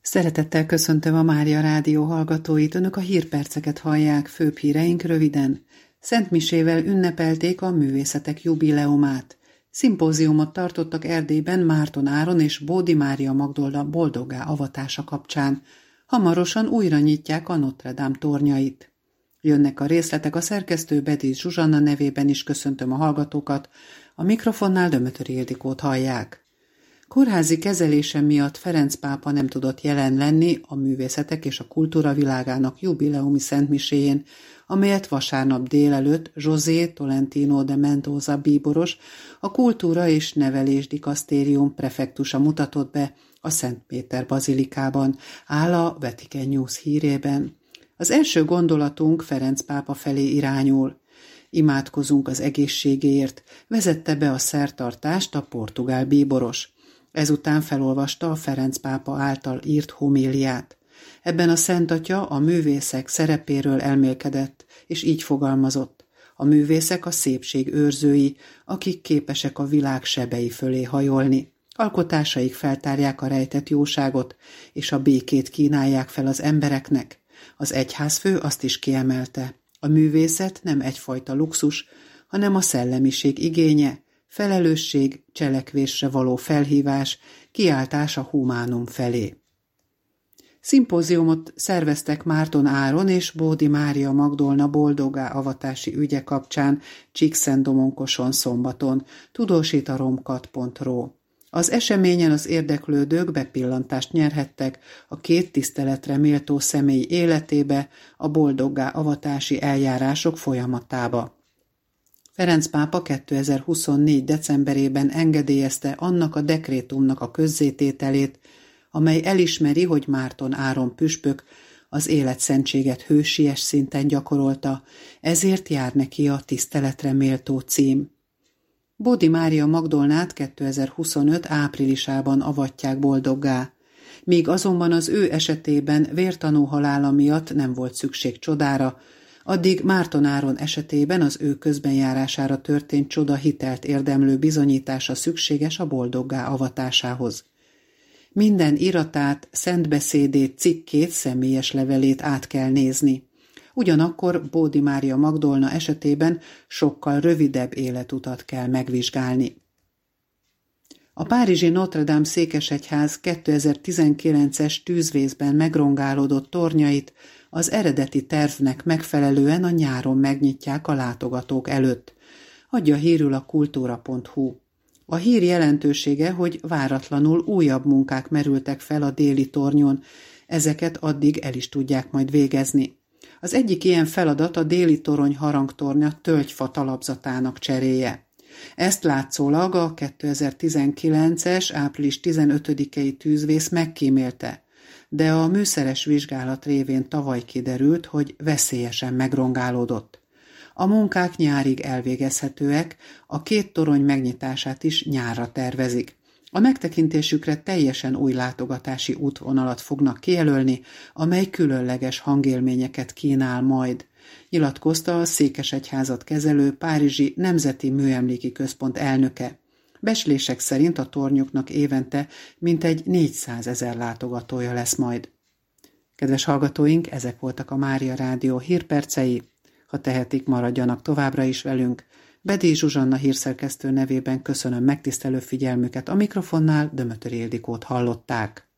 Szeretettel köszöntöm a Mária Rádió hallgatóit, önök a hírperceket hallják, főbb híreink röviden. Szentmisével ünnepelték a művészetek jubileumát. Szimpóziumot tartottak Erdélyben Márton Áron és Bódi Mária Magdolna boldoggá avatása kapcsán. Hamarosan újra nyitják a Notre Dame tornyait. Jönnek a részletek, a szerkesztő Bedész Zsuzsanna nevében is köszöntöm a hallgatókat, a mikrofonnál Dömötöri Ildikót hallják. Kórházi kezelése miatt Ferenc pápa nem tudott jelen lenni a művészetek és a kultúra világának jubileumi szentmiséjén, amelyet vasárnap délelőtt José Tolentino de Mendoza bíboros, a Kultúra és Nevelés Dikasztérium prefektusa mutatott be a Szent Péter bazilikában, áll a Vatican News hírében. Az első gondolatunk Ferenc pápa felé irányul. Imádkozunk az egészségéért, vezette be a szertartást a portugál bíboros. Ezután felolvasta a Ferenc pápa által írt homéliát. Ebben a Szent Atya a művészek szerepéről elmélkedett, és így fogalmazott: a művészek a szépség őrzői, akik képesek a világ sebei fölé hajolni. Alkotásaik feltárják a rejtett jóságot, és a békét kínálják fel az embereknek. Az egyházfő azt is kiemelte: a művészet nem egyfajta luxus, hanem a szellemiség igénye, felelősség, cselekvésre való felhívás, kiáltás a humánum felé. Szimpóziumot szerveztek Márton Áron és Bódi Mária Magdolna boldoggá avatási ügye kapcsán Csíkszentdomonkoson szombaton, tudósít a romkat.ro. Az eseményen az érdeklődők bepillantást nyerhettek a két tiszteletre méltó személy életébe, a boldoggá avatási eljárások folyamatába. Ferenc pápa 2024. decemberében engedélyezte annak a dekrétumnak a közzétételét, amely elismeri, hogy Márton Áron püspök az életszentséget hősies szinten gyakorolta, ezért jár neki a tiszteletre méltó cím. Bódi Mária Magdolnát 2025. áprilisában avatják boldoggá. Míg azonban az ő esetében vértanú halála miatt nem volt szükség csodára, addig Márton Áron esetében az ő közbenjárására történt csoda hitelt érdemlő bizonyítása szükséges a boldoggá avatásához. Minden iratát, szentbeszédét, cikkét, személyes levelét át kell nézni. Ugyanakkor Bódi Mária Magdolna esetében sokkal rövidebb életutat kell megvizsgálni. A párizsi Notre Dame székesegyház 2019-es tűzvészben megrongálódott tornyait az eredeti tervnek megfelelően a nyáron megnyitják a látogatók előtt, adja hírül a kultúra.hu. A hír jelentősége, hogy váratlanul újabb munkák merültek fel a déli tornyon, ezeket addig el is tudják majd végezni. Az egyik ilyen feladat a déli torony harangtornya tölgyfa talapzatának cseréje. Ezt látszólag a 2019-es április 15-i tűzvész megkímélte, de a műszeres vizsgálat révén tavaly kiderült, hogy veszélyesen megrongálódott. A munkák nyárig elvégezhetőek, a két torony megnyitását is nyárra tervezik. A megtekintésükre teljesen új látogatási útvonalat fognak kijelölni, amely különleges hangélményeket kínál majd, nyilatkozta a székesegyházat kezelő párizsi Nemzeti Műemléki Központ elnöke. Becslések szerint a tornyoknak évente mintegy 400 000 látogatója lesz majd. Kedves hallgatóink, ezek voltak a Mária Rádió hírpercei. Ha tehetik, maradjanak továbbra is velünk. Bedész Zsuzsanna hírszerkesztő nevében köszönöm megtisztelő figyelmüket, a mikrofonnál Dömötöri Ildikót hallották.